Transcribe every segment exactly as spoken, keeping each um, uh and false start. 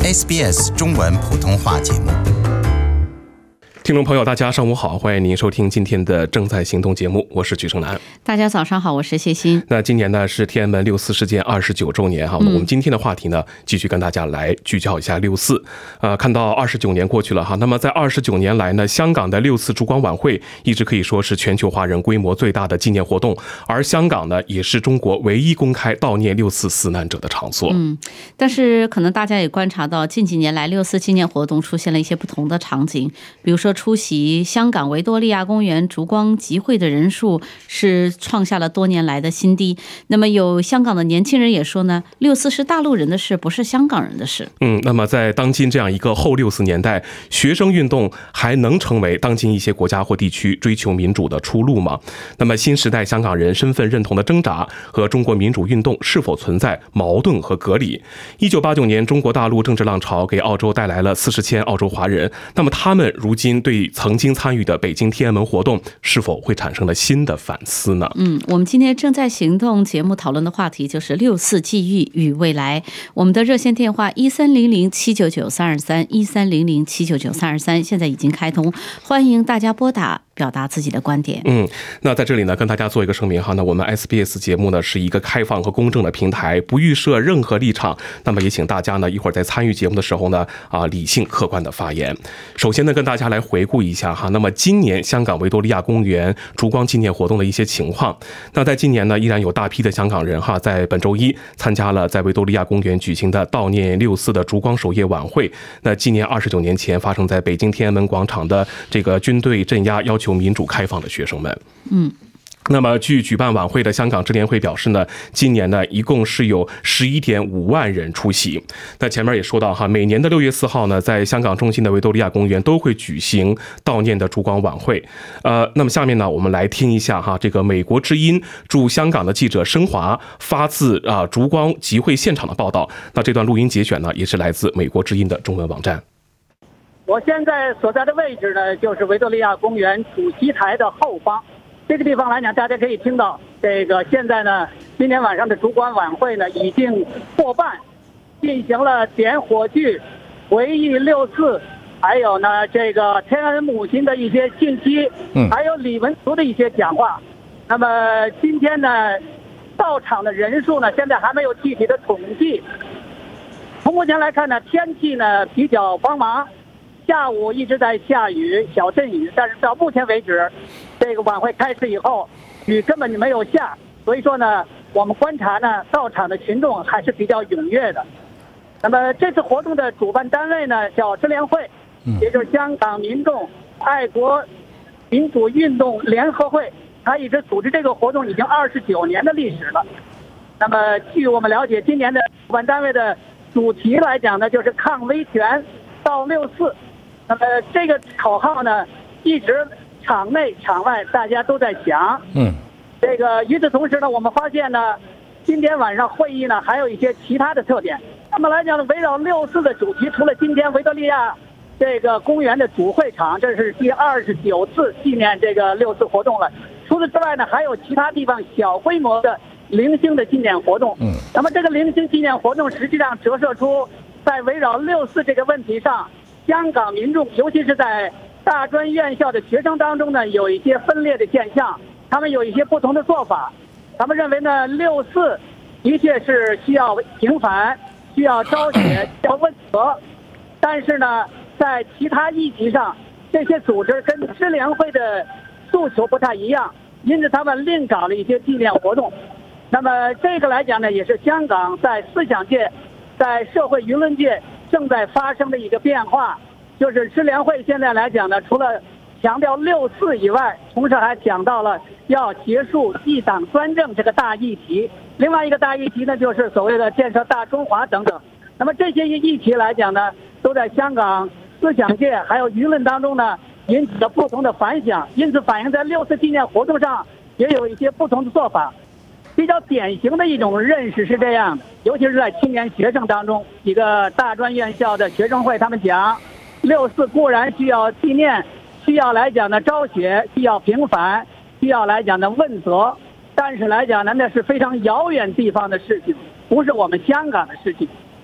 S B S 中文普通话节目。 听众朋友大家上午好，欢迎您收听今天的正在行动节目，我是举胜南。 大家早上好，我是谢欣。 那今年呢是天安门六四事件二十九周年哈、嗯、我们今天的话题呢继续跟大家来聚焦一下六四。呃看到二十九年过去了哈，那么在二十九年来呢，香港的六四烛光晚会一直可以说是全球华人规模最大的纪念活动，而香港呢也是中国唯一公开悼念六四死难者的场所。 嗯，但是可能大家也观察到近几年来六四纪念活动出现了一些不同的场景，比如说出席香港维多利亚公园烛光集会的人数是创下了多年来的新低。那么有香港的年轻人也说呢，六四是大陆人的事，不是香港人的事。 嗯，那么在当今这样一个后六四年代，学生运动还能成为当今一些国家或地区追求民主的出路吗？那么新时代香港人身份认同的挣扎和中国民主运动是否存在矛盾和隔离？一九八九年中国大陆政治浪潮给澳洲带来了四十千澳洲华人，那么他们如今对曾经参与的北京天安门活动是否会产生了新的反思呢？ 嗯，我们今天正在行动节目讨论的话题就是六四记忆与未来。我们的热线电话一三零零七九九三二三一三零零七九九三二三现在已经开通，欢迎大家拨打表达自己的观点。 嗯，那在这里呢，跟大家做一个声明哈，那我们 S B S 节目呢是一个开放和公正的平台，不预设任何立场。那么也请大家呢一会儿在参与节目的时候呢啊理性客观的发言。首先呢，跟大家来回顾一下哈，那么今年香港维多利亚公园烛光纪念活动的一些情况。那在今年呢，依然有大批的香港人哈，在本周一参加了在维多利亚公园举行的悼念六四的烛光守夜晚会。那纪念二十九年前发生在北京天安门广场的这个军队镇压要求民主开放的学生们。 嗯。 那么据举办晚会的香港支联会表示呢，今年呢一共是有十一点五万人出席。那前面也说到哈，每年的六月四号呢，在香港中心的维多利亚公园都会举行悼念的烛光晚会。呃，那么下面呢，我们来听一下哈，这个美国之音驻香港的记者申华发自啊烛光集会现场的报道。那这段录音节选呢，也是来自美国之音的中文网站。 我现在所在的位置呢，就是维多利亚公园主席台的后方。这个地方来讲，大家可以听到，这个现在呢，今天晚上的烛光晚会呢，已经过半，进行了点火炬、回忆六四，还有呢这个天安门母亲的一些信息，还有李文足的一些讲话。那么今天呢，到场的人数呢，现在还没有具体的统计。从目前来看呢，天气呢比较帮忙。下午一直在下雨，小阵雨，但是到目前为止，这个晚会开始以后，雨根本就没有下，所以说呢，我们观察呢，到场的群众还是比较踊跃的。那么这次活动的主办单位呢，叫支联会，也就是香港民众爱国民主运动联合会，它一直组织这个活动已经二十九年的历史了。那么据我们了解，今年的主办单位的主题来讲呢，就是抗威权到六四。那么这个口号呢，一直场内场外大家都在响。嗯，这个与此同时呢，我们发现呢，今天晚上会议呢还有一些其他的特点。那么来讲呢，围绕六四的主题，除了今天维多利亚这个公园的主会场，这是第二十九次纪念这个六四活动了。除此之外呢，还有其他地方小规模的零星的纪念活动。嗯，那么这个零星纪念活动实际上折射出在围绕六四这个问题上，香港民众，尤其是在大专院校的学生当中呢，有一些分裂的现象，他们有一些不同的做法。他们认为呢，六四的确是需要平反，需要昭雪，需要问责，但是呢，在其他议题上，这些组织跟支联会的诉求不太一样，因此他们另搞了一些纪念活动。那么这个来讲呢，也是香港在思想界、在社会舆论界正在发生的一个变化。就是支联会现在来讲呢，除了强调六四以外，同时还讲到了要结束一党专政这个大议题。另外一个大议题呢，就是所谓的建设大中华等等。那么这些议题来讲呢，都在香港思想界还有舆论当中呢，引起了不同的反响，因此反映在六四纪念活动上也有一些不同的做法。比较典型的一种认识是这样的，尤其是在青年学生当中，几个大专院校的学生会他们讲，六四固然需要纪念，需要来讲呢昭雪，需要平反，需要来讲呢问责，但是来讲呢那是非常遥远地方的事情，不是我们香港的事情。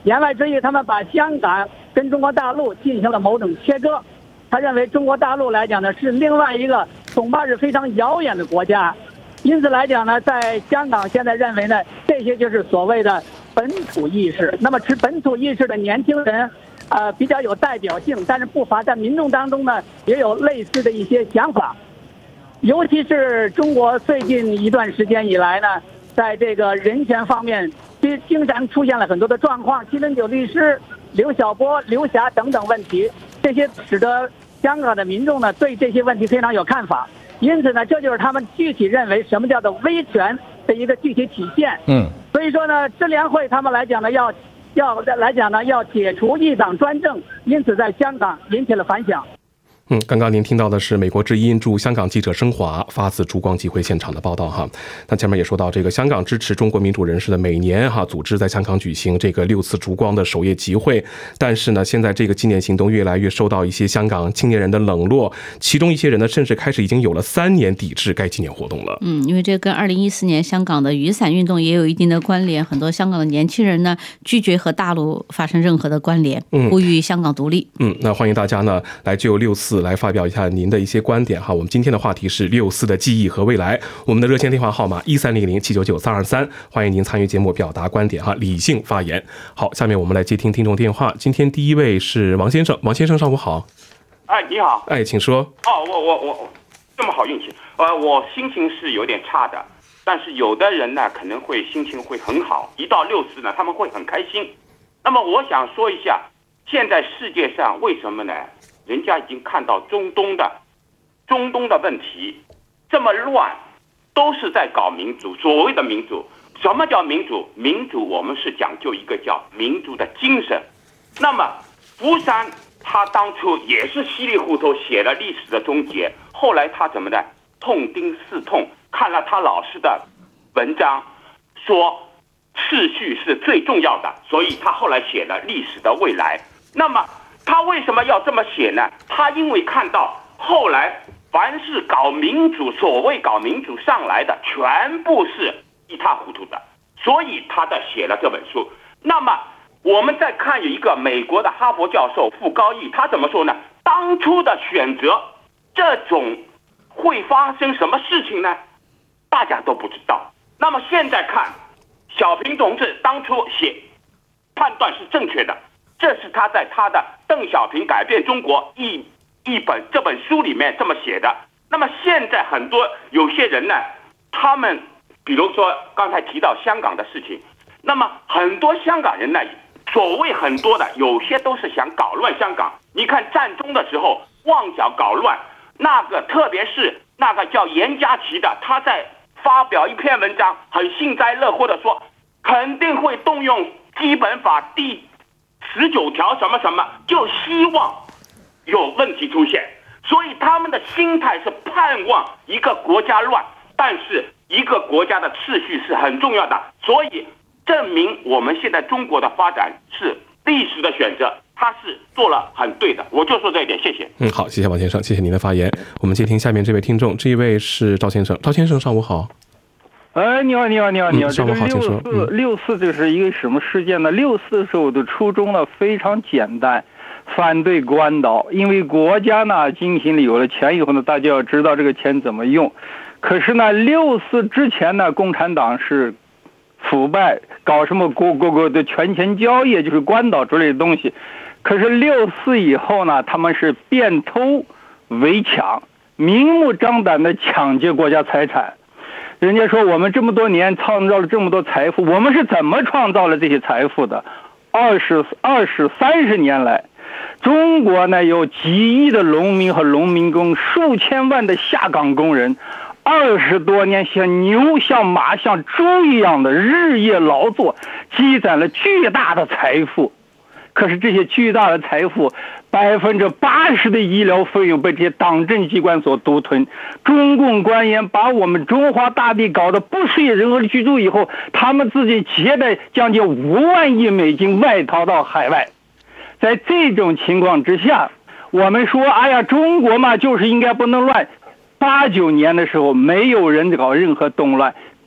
言外之意，他们把香港跟中国大陆进行了某种切割。他认为中国大陆来讲呢，是另外一个恐怕是非常遥远的国家。因此来讲呢，在香港现在认为呢，这些就是所谓的本土意识。那么持本土意识的年轻人，呃，比较有代表性，但是不乏在民众当中呢，也有类似的一些想法。尤其是中国最近一段时间以来呢，在这个人权方面，经经常出现了很多的状况，七零九律师、刘晓波、刘霞等等问题，这些使得香港的民众呢对这些问题非常有看法。因此呢，这就是他们具体认为什么叫做威权的一个具体体现。 嗯， 所以说呢，支联会他们来讲呢，要要来讲呢，要解除一党专政，因此在香港引起了反响。 嗯，刚刚您听到的是美国之音驻香港记者申华发自烛光集会现场的报道哈。那前面也说到，这个香港支持中国民主人士的每年哈组织在香港举行这个六次烛光的首页集会，但是呢，现在这个纪念行动越来越受到一些香港青年人的冷落，其中一些人呢，甚至开始已经有了三年抵制该纪念活动了。 嗯，因为这跟二零一四年香港的雨伞运动也有一定的关联，很多香港的年轻人呢拒绝和大陆发生任何的关联，呼吁香港独立。 嗯，那欢迎大家呢来就六四来发表一下您的一些观点哈。我们今天的话题是六四的记忆和未来，我们的热线电话号码一三零零七九九三二三，欢迎您参与节目表达观点哈，理性发言。好，下面我们来接听听众电话。今天第一位是王先生，王先生上午好。 哎，你好。 哎，请说。 哦，我我我这么好运气，呃，我心情是有点差的，但是有的人呢可能会心情会很好，一到六四呢他们会很开心。那么我想说一下，现在世界上为什么呢？人家已经看到中东的中东的问题这么乱，都是在搞民主。所谓的民主，什么叫民主？民主我们是讲究一个叫民主的精神。那么福山他当初也是稀里糊涂写了历史的终结，后来他怎么呢？痛定思痛，看了他老师的文章，说秩序是最重要的，所以他后来写了历史的未来。那么他为什么要这么写呢？他因为看到后来凡是搞民主，所谓搞民主上来的全部是一塌糊涂的，所以他在写了这本书。那么我们再看有一个美国的哈佛教授傅高义，他怎么说呢？当初的选择这种会发生什么事情呢？大家都不知道。那么现在看小平同志当初写判断是正确的，这是他在他的邓小平改变中国一一本这本书里面这么写的。那么现在很多有些人呢，他们比如说刚才提到香港的事情，那么很多香港人呢，所谓很多的有些都是想搞乱香港。你看战中的时候妄想搞乱，那个特别是那个叫严家琪的，他在发表一篇文章，很幸灾乐祸的说肯定会动用基本法第十九条什么什么，就希望有问题出现。所以他们的心态是盼望一个国家乱，但是一个国家的秩序是很重要的。所以证明我们现在中国的发展是历史的选择，他是做了很对的。我就说这一点，谢谢。 嗯，好，谢谢王先生，谢谢您的发言。我们接听下面这位听众，这一位是赵先生。赵先生上午好。 哎，你好，你好，你好，你好！ 嗯、上午好，请说。 六四，六四这是一个什么事件呢？六四的时候的初衷呢非常简单，反对关岛，因为国家呢进行了有了钱以后呢，大家要知道这个钱怎么用。可是呢，六四之前呢，共产党是腐败，搞什么国国国的权钱交易，就是关岛之类的东西。可是六四以后呢，他们是变偷为抢，明目张胆的抢劫国家财产。人家说我们这么多年创造了这么多财富，我们是怎么创造了这些财富的？二十二十三十年来，中国呢有几亿的农民和农民工，数千万的下岗工人，二十多年像牛像马像猪一样的日夜劳作，积攒了巨大的财富。可是这些巨大的财富，百分之八十的医疗费用被这些党政机关所独吞。中共官员把我们中华大地搞得不适宜人和居住以后，他们自己携带将近五万亿美金外逃到海外。在这种情况之下，我们说，哎呀，中国嘛，就是应该不能乱。八九年的时候，没有人搞任何动乱。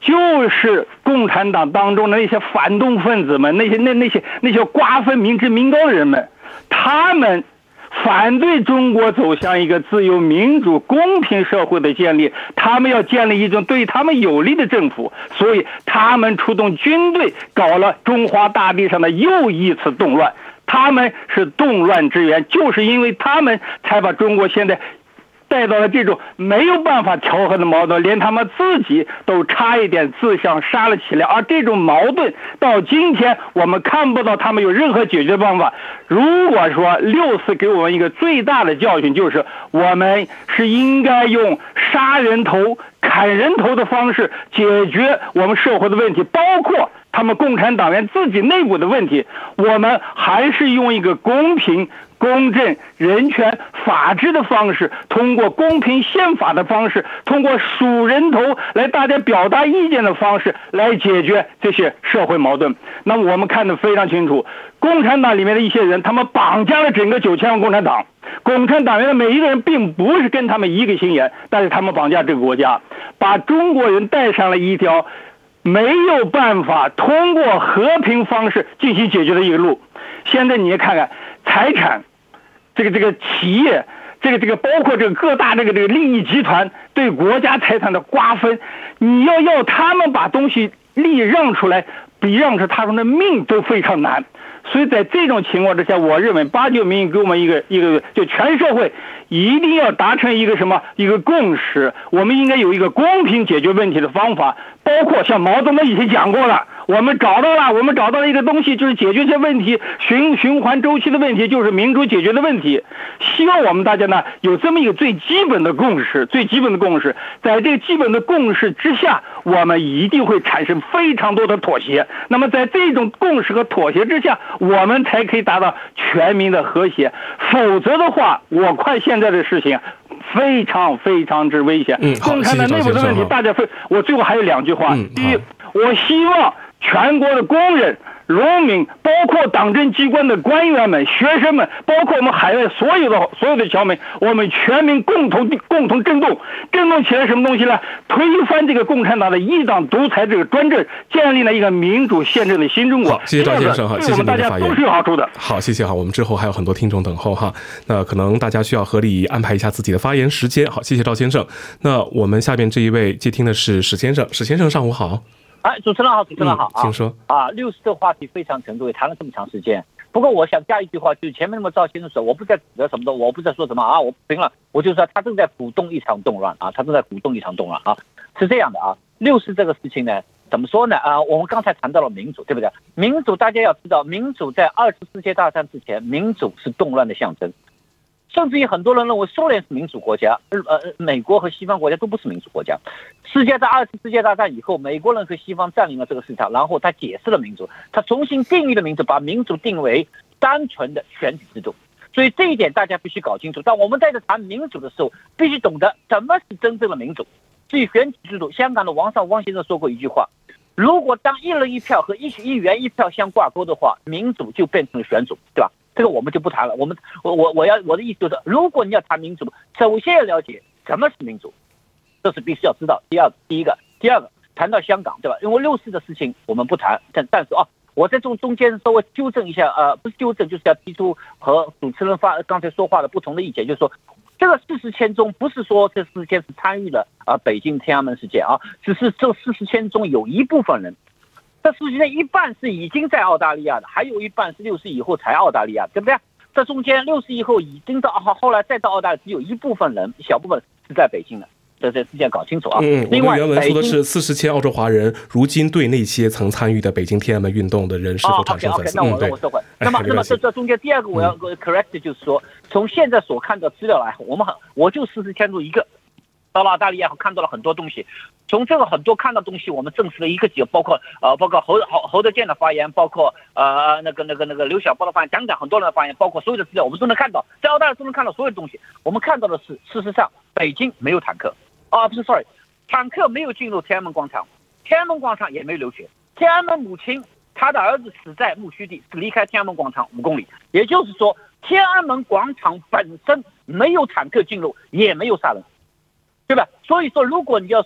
就是共产党当中的那些反动分子们，那些那那些那些瓜分民脂民膏的人们，他们反对中国走向一个自由民主公平社会的建立，他们要建立一种对他们有利的政府，所以他们出动军队搞了中华大地上的又一次动乱。他们是动乱之源，就是因为他们才把中国现在带到了这种没有办法调和的矛盾，连他们自己都差一点自相杀了起来。而这种矛盾到今天我们看不到他们有任何解决办法。如果说六四给我们一个最大的教训，就是我们是应该用杀人头砍人头的方式解决我们社会的问题，包括他们共产党员自己内部的问题。我们还是用一个公平公正、人权、法治的方式，通过公平宪法的方式，通过数人头来大家表达意见的方式来解决这些社会矛盾。那么我们看得非常清楚，共产党里面的一些人，他们绑架了整个九千万共产党。共产党员的每一个人并不是跟他们一个心眼，但是他们绑架这个国家，把中国人带上了一条没有办法通过和平方式进行解决的一个路。现在你也看看财产，这个这个企业，这个这个包括这个各大这个这个利益集团对国家财产的瓜分，你要要他们把东西利益让出来，比让出他们的命都非常难。所以在这种情况之下，我认为八九民运给我们一个一个，就全社会一定要达成一个什么一个共识，我们应该有一个公平解决问题的方法，包括像毛泽东以前讲过了，我们找到了，我们找到了一个东西，就是解决这些问题，循循环周期的问题，就是民主解决的问题。希望我们大家呢有这么一个最基本的共识，最基本的共识，在这个基本的共识之下，我们一定会产生非常多的妥协。那么在这种共识和妥协之下，我们才可以达到全民的和谐。否则的话，我看现在的事情非常非常之危险。 嗯， 共产党内部的问题，大家非我最后还有两句话。 嗯、 第一，我希望全国的工人、农民，包括党政机关的官员们、学生们，包括我们海外所有的所有的侨民，我们全民共同共同振动，振动起来什么东西呢？推翻这个共产党的一党独裁这个专政，建立了一个民主宪政的新中国。 好，谢谢赵先生哈，谢谢您的发言， 大家都是有好处的。 好，谢谢哈，我们之后还有很多听众等候哈，那可能大家需要合理安排一下自己的发言时间。好，谢谢赵先生。那我们下边这一位接听的是史先生，史先生上午好。 哎，主持人好，主持人好， 嗯、请说啊。六四的话题非常沉重，也谈了这么长时间。不过我想加一句话，就是前面那么赵先生说，我不在指责什么的，我不在说什么啊，我不评了，我就说他正在鼓动一场动乱啊，他正在鼓动一场动乱啊。是这样的啊，六四这个事情呢，怎么说呢啊？我们刚才谈到了民主，对不对？民主大家要知道，民主在二次世界大战之前，民主是动乱的象征。甚至于很多人认为苏联是民主国家，呃呃，美国和西方国家都不是民主国家。世界在二次世界大战以后，美国人和西方占领了这个市场，然后他解释了民主，他重新定义了民主，把民主定为单纯的选举制度。所以这一点大家必须搞清楚。当我们在这谈民主的时候，必须懂得什么是真正的民主。至于选举制度，香港的王上汪先生说过一句话：如果当一人一票和一一元一票相挂钩的话，民主就变成了选举，对吧？这个我们就不谈了。我们我我我要我的意思就是，如果你要谈民主，首先要了解什么是民主，这是必须要知道。第二个，第一个，第二个，谈到香港，对吧？因为六四的事情我们不谈，但但是啊，我在中中间稍微纠正一下，呃，不是纠正，就是要提出和主持人发刚才说话的不同的意见，就是说，这个四十千中不是说这四十千是参与了啊北京天安门事件啊，只是这四十千中有一部分人。这事情的一半是已经在澳大利亚的，还有一半是六四以后才澳大利亚，对不对？这中间六四以后已经到后来再到澳大利亚，只有一部分人，小部分是在北京的，这这事情搞清楚啊。 嗯， 另外， 原文说的是四十千澳洲华人，如今对那些曾参与的北京天安门运动的人是否产生粉丝？ 哦 ，OK OK， 那我我收回。那么，那么这这中间第二个我要 correct 就是说，从现在所看的资料来，我们很我就四十千中一个。到了澳大利亚看到了很多东西，从这个很多看到东西，我们证实了一个几个，包括呃，包括侯侯侯德健的发言，包括呃那个那个那个刘晓波的发言，等等很多人的发言，包括所有的资料，我们都能看到，在澳大利亚都能看到所有的东西。我们看到的是，事实上北京没有坦克，啊不是 ，sorry， 坦克没有进入天安门广场，天安门广场也没有流血，天安门母亲她的儿子死在木樨地，是离开天安门广场五公里，也就是说，天安门广场本身没有坦克进入，也没有杀人。对吧？所以说，如果你要说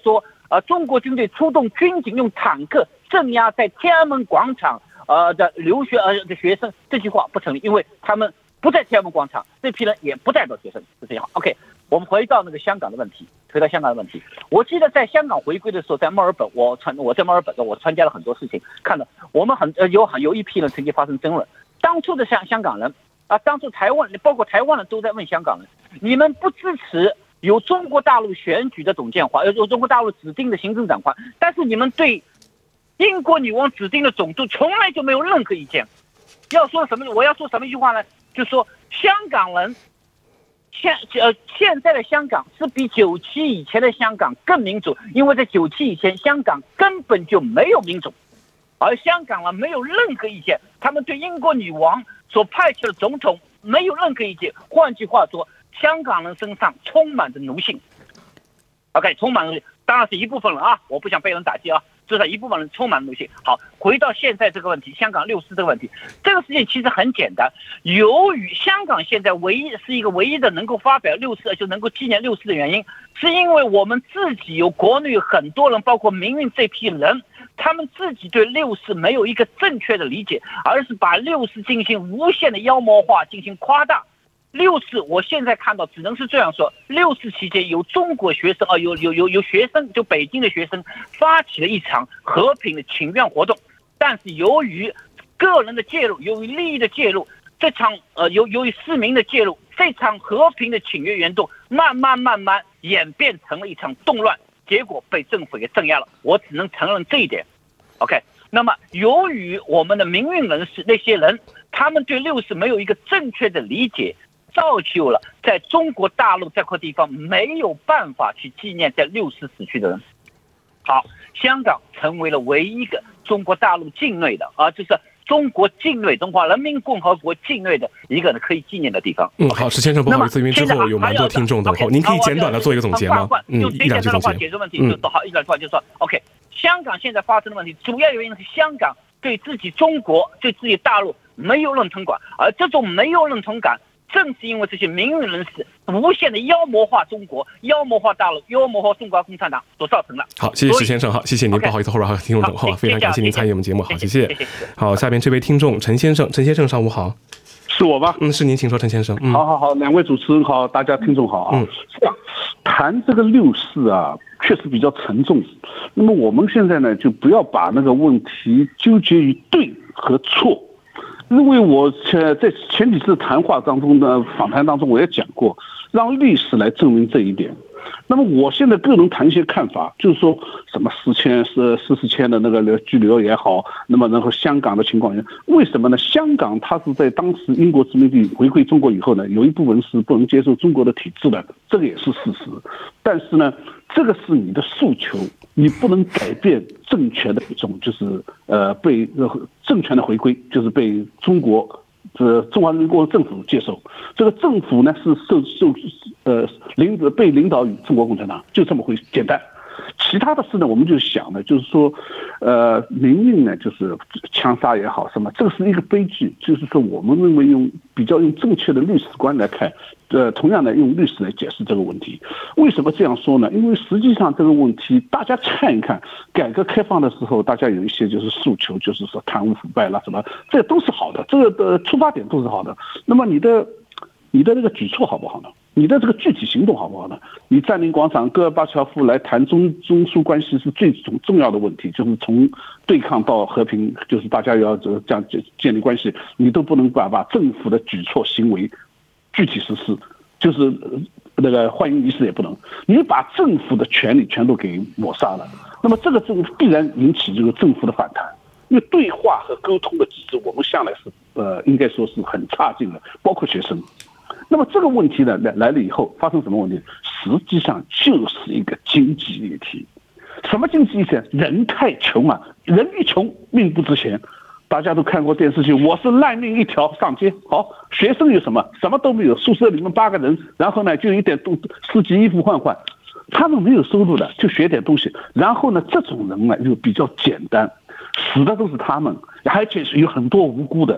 呃，中国军队出动军警用坦克镇压在天安门广场呃的留学呃的学生，这句话不成立，因为他们不在天安门广场，这批人也不代表学生，是这样。OK， 我们回到那个香港的问题，回到香港的问题。我记得在香港回归的时候，在墨尔本，我参我在墨尔本我参加了很多事情，看到我们很呃有很有一批人曾经发生争论。当初的香香港人啊，当初台湾包括台湾人都在问香港人，你们不支持由中国大陆选举的董建华，由中国大陆指定的行政长官，但是你们对英国女王指定的总督从来就没有任何意见。要说什么？我要说什么一句话呢？就是说香港人现呃现在的香港是比九七以前的香港更民主，因为在九七以前香港根本就没有民主，而香港人没有任何意见，他们对英国女王所派去的总统没有任何意见。换句话说，香港人身上充满着奴性。OK， 充满奴性，当然是一部分人啊，我不想被人打击啊，至少一部分人充满奴性。好，回到现在这个问题，香港六四这个问题，这个事情其实很简单。由于香港现在唯一是一个唯一的能够发表六四，就能够纪念六四的原因，是因为我们自己有国内有很多人，包括民运这批人，他们自己对六四没有一个正确的理解，而是把六四进行无限的妖魔化，进行夸大。六四，我现在看到只能是这样说：六四期间，有中国学生啊，有有有有学生，就北京的学生发起了一场和平的请愿活动，但是由于个人的介入，由于利益的介入，这场呃由由于市民的介入，这场和平的请愿运动慢慢慢慢演变成了一场动乱，结果被政府给镇压了。我只能承认这一点。OK， 那么由于我们的民运人士那些人，他们对六四没有一个正确的理解，造就了在中国大陆这块地方没有办法去纪念在六四死去的人。好，香港成为了唯一一个中国大陆境内的啊，就是中国境内中华人民共和国境内的一个可以纪念的地方。 嗯，好，石先生，不好意思，因为之后有蛮多听众等候，您可以简短的做一个总结吗？嗯，一两句总结。 解决问题就好，一两句话就说 OK。香港现在发生的问题，主要原因是香港对自己中国、对自己大陆没有认同感，而这种没有认同感，正是因为这些民运人士无限的妖魔化中国、妖魔化大陆、妖魔化中国共产党所造成的。 好，谢谢石先生，好，谢谢您，不好意思，后边还有听众等候，非常感谢您参与我们节目，好，谢谢。好，下边这位听众陈先生，陈先生上午好。 是我吗？ 嗯，是您，请说，陈先生。嗯， 好好好，两位主持人好，大家听众好啊。嗯，这样谈这个六四啊，确实比较沉重。那么我们现在呢，就不要把那个问题纠结于对和错，因为我在前几次谈话当中的访谈当中，我也讲过，让历史来证明这一点。那么我现在个人谈一些看法，就是说什么四千是四四千的那个拘留也好，那么然后香港的情况，为什么呢？香港它是在当时英国殖民地回归中国以后呢，有一部分是不能接受中国的体制的，这个也是事实。但是呢，这个是你的诉求，你不能改变政权的一种，就是呃被政权的回归，就是被中国。这中华人民共和国政府接受，这个政府呢是受受呃领导被领导于中国共产党，就这么回简单。其他的事呢，我们就想呢，就是说，呃，民运呢，就是枪杀也好，什么，这个是一个悲剧。就是说，我们认为用比较用正确的历史观来看，呃，同样的用历史来解释这个问题。为什么这样说呢？因为实际上这个问题，大家看一看，改革开放的时候，大家有一些就是诉求，就是说贪污腐败啦什么，这都是好的，这个的出发点都是好的。那么你的你的这个举措好不好呢？你的这个具体行动好不好呢？你占领广场、戈尔巴乔夫来谈中中苏关系是最重重要的问题，就是从对抗到和平，就是大家要这样建立关系，你都不能把把政府的举措行为具体实施，就是那个欢迎仪式也不能，你把政府的权利全都给抹杀了，那么这个政必然引起这个政府的反弹。因为对话和沟通的机制，我们向来是呃，应该说是很差劲的，包括学生。那么这个问题呢，来来了以后发生什么问题？实际上就是一个经济议题。什么经济议题？人太穷啊，人一穷命不值钱。大家都看过电视剧，我是烂命一条上街。好，学生有什么？什么都没有，宿舍里面八个人，然后呢就一点东四季衣服换换，他们没有收入的，就学点东西。然后呢，这种人呢又比较简单，死的都是他们，而且是有很多无辜的。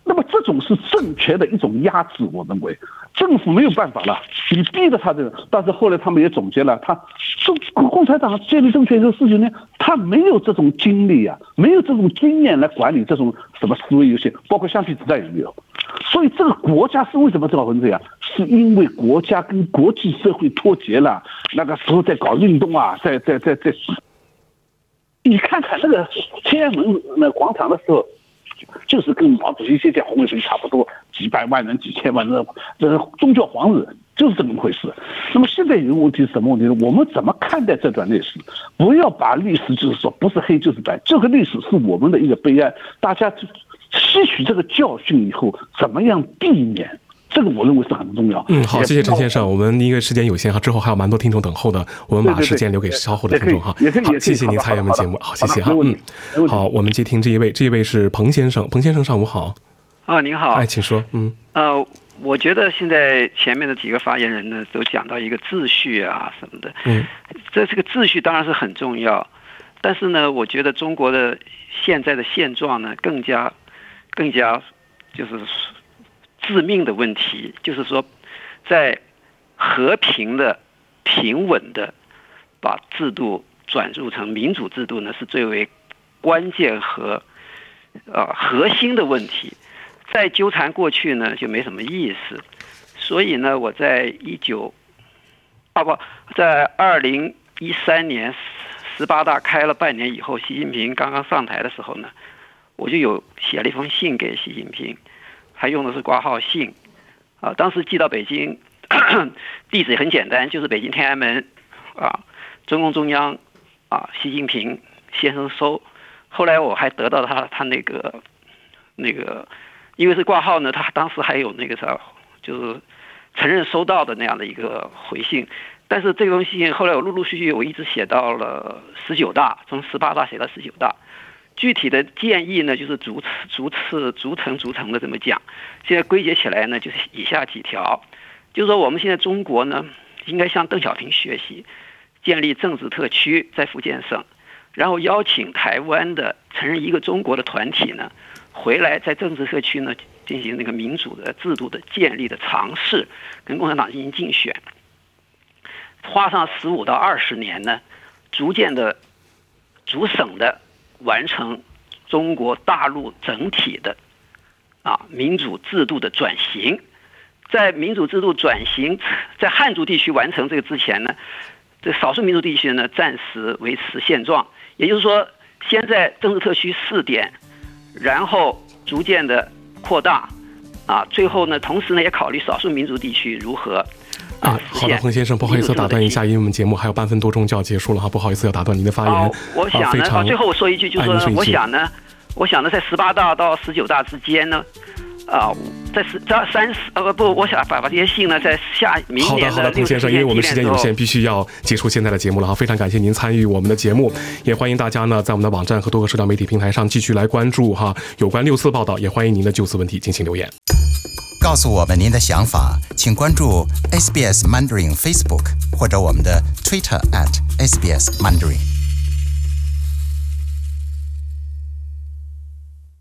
那么这种是政权的一种压制，我认为政府没有办法了，你逼着他这个。但是后来他们也总结了，他中共产党建立政权这四九年，他没有这种精力啊，没有这种经验来管理这种什么思维游戏，包括橡皮子弹也没有。所以这个国家是为什么搞成这样？是因为国家跟国际社会脱节了。那个时候在搞运动啊，在在在在，你看看那个天安门那广场的时候。就是跟毛主席谢天红卫兵差不多，几百万人、几千万人，这是宗教狂热，就是这么回事。那么现在有个问题是什么问题呢？我们怎么看待这段历史？不要把历史就是说不是黑就是白，这个历史是我们的一个悲哀。大家吸取这个教训以后，怎么样避免？这个我认为是很重要。 嗯，好，谢谢陈先生。我们因为时间有限哈，之后还有蛮多听众等候的，我们把时间留给稍后的听众哈。好，谢谢您参与我们节目，好，谢谢哈。嗯，好，我们接听这一位，这一位是彭先生，彭先生上午好。 啊，您好。 哎，请说。嗯。 呃，我觉得现在前面的几个发言人呢，都讲到一个秩序啊什么的。 嗯。 这这个秩序当然是很重要，但是呢，我觉得中国的现在的现状呢，更加更加就是。致命的问题就是说，在和平的、平稳的把制度转入成民主制度呢，是最为关键和呃核心的问题。再纠缠过去呢，就没什么意思。所以呢，我在一九啊不，在二零一三年十八大开了半年以后，习近平刚刚上台的时候呢，我就有写了一封信给习近平。还用的是挂号信，啊，当时寄到北京，地址很简单，就是北京天安门，啊，中共中央，啊，习近平先生收。后来我还得到他他那个那个，因为是挂号呢，他当时还有那个啥，就是承认收到的那样的一个回信。但是这封信后来我陆陆续续我一直写到了十九大，从十八大写到十九大。具体的建议呢，就是逐次、逐次、逐层、逐层的这么讲。现在归结起来呢，就是以下几条，就是说我们现在中国呢，应该向邓小平学习，建立政治特区在福建省，然后邀请台湾的承认一个中国的团体呢，回来在政治特区呢进行那个民主的制度的建立的尝试，跟共产党进行竞选，花上十五到二十年呢，逐渐的、逐省的。完成中国大陆整体的啊民主制度的转型，在民主制度转型在汉族地区完成这个之前呢，这少数民族地区呢暂时维持现状，也就是说，先在政治特区试点，然后逐渐的扩大，啊，最后呢，同时呢也考虑少数民族地区如何。 啊，好的，彭先生，不好意思打断一下，因为我们节目还有半分多钟就要结束了哈，不好意思要打断您的发言。 哦、我想呢，啊，最后我说一句，就是说，我想呢，我想呢，在十八大到十九大之间呢，啊，在十在三十呃不，我想把把这些信呢，在下明年的好的好的，彭先生，因为我们时间有限，必须要结束现在的节目了哈，非常感谢您参与我们的节目，也欢迎大家呢在我们的网站和多个社交媒体平台上继续来关注哈有关六四报道，也欢迎您的就此问题进行留言。 告诉我们您的想法，请关注 S B S Mandarin Facebook 或者我们的 Twitter at S B S Mandarin。